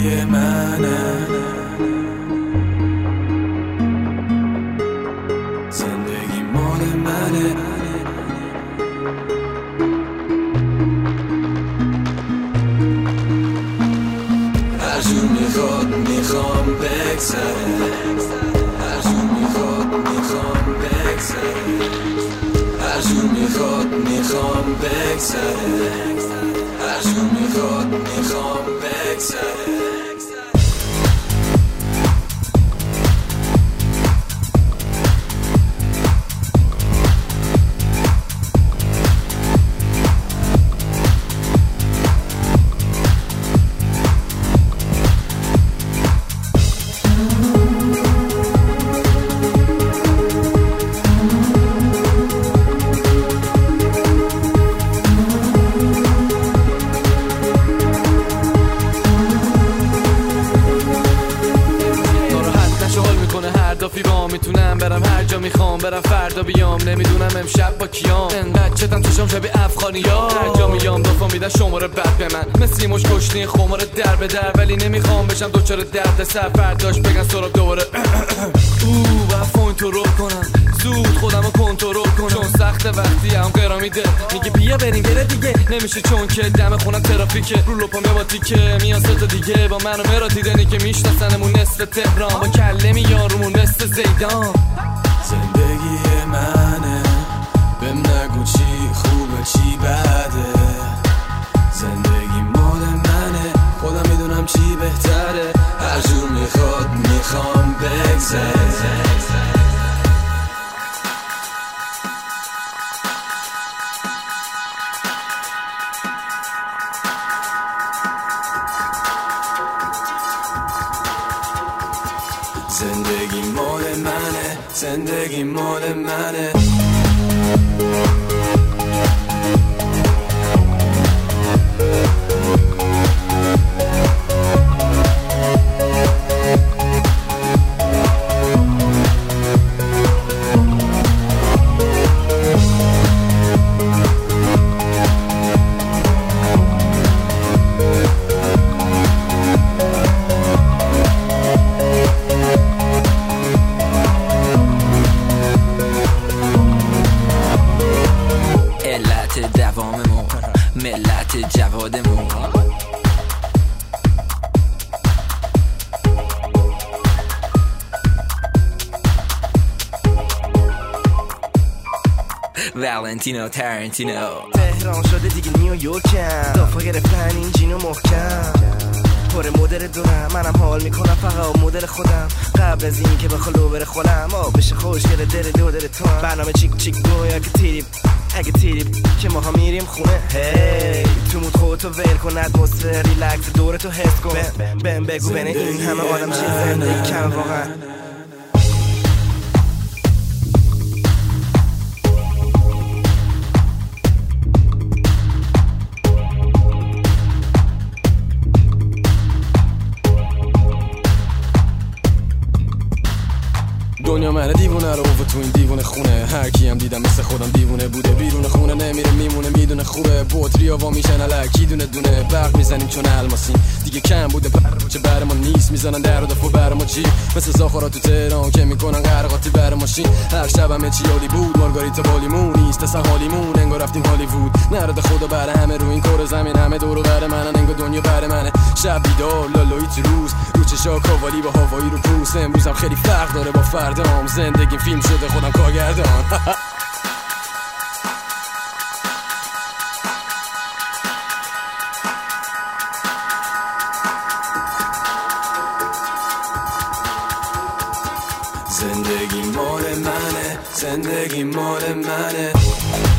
منه، زندگی مال منه. هر جور میخواد میخوام بگذره، هر جور میخواد میخوام بگذره، هر جور میخواد میخوام بگذره، هر جور میخواد میخوام بگذره. میتونم برم هر جا میخوام برم، فردا بیام نمیدونم امشب با کیام. انقدر چتم چشم شبیه افغانی‌ها، هر جا میام دفعه میدن شماره بد به من، مثل مش کشتی خمار در به در. ولی نمیخوام بشم دوچار درد سر، فرداش بگن سراب دوباره وفا تو رو کنم، زود خودم رو کنترل کنم، چون سخت وقتی هم قرار میده میگه بیا بریم بره دیگه. نمیشه چون که دم خونم ترافیکه، رو لپام یه با تیکه میان سه تا دیگه با من و مرا دیدنی که میشناسنمون نصف تهران، با کله میان رومون مثل زیدان. زندگی منه، بهم نگو چی خوبه چی بده، زندگی مال منه، خودم میدونم چی بهتره، هر جور میخواد میخوام بگذره. زندگی مال منه، زندگی مال منه. ملت جوادمون والنتینو ترنتینو. تهران شده دیگه نیویورکم، دافا گرفتن این جینو محکم، پر مدل دونم منم حال میکنم فقط مدل خودم، قبل از این که بخوالو بره خودم بشه خوشگل دل دو دل تو هم. برنامه چیک چیک گویا که تیریب اگه تیریب که ماها میریم خونه، هی تو مود خودتو ول کن، اتمسفر ریلکس دورتو حس کن، بهم بگو بین این همه آدم چیز زندگی کم واقعا. دنیا منه دیوونه رو و تو این دیوونه خونه، هر کیم دیدم مثل خودم دیوونه بوده، بیرون خونه نمیره میمونه میدونه خوبه، بطری وا میشن الکی دونه دونه، برق میزنیم چون الماسیم دیگه کم بوده چه بر ما نیست، میزنن در و دفعه بر ما چی، مثل زاخارا تو تهران که میکنن غرقاتی بر ماشین، هر شب همه چی عالی بود، مارگاریتا بالیمون نیست اصلا حالیمون، انگار رفتیم هالیوود، نرد خدا بر همه رو این کره زمین، همه دور و بر منن انگار دنیا بر منه، شب بیدار لالایی تو روز چشا کاوالی با هوایی رو پوست، امروزم خیلی فرق داره با فردام، زندگی فیلم شده خودم کارگردان. زندگی مال منه، زندگی مال منه.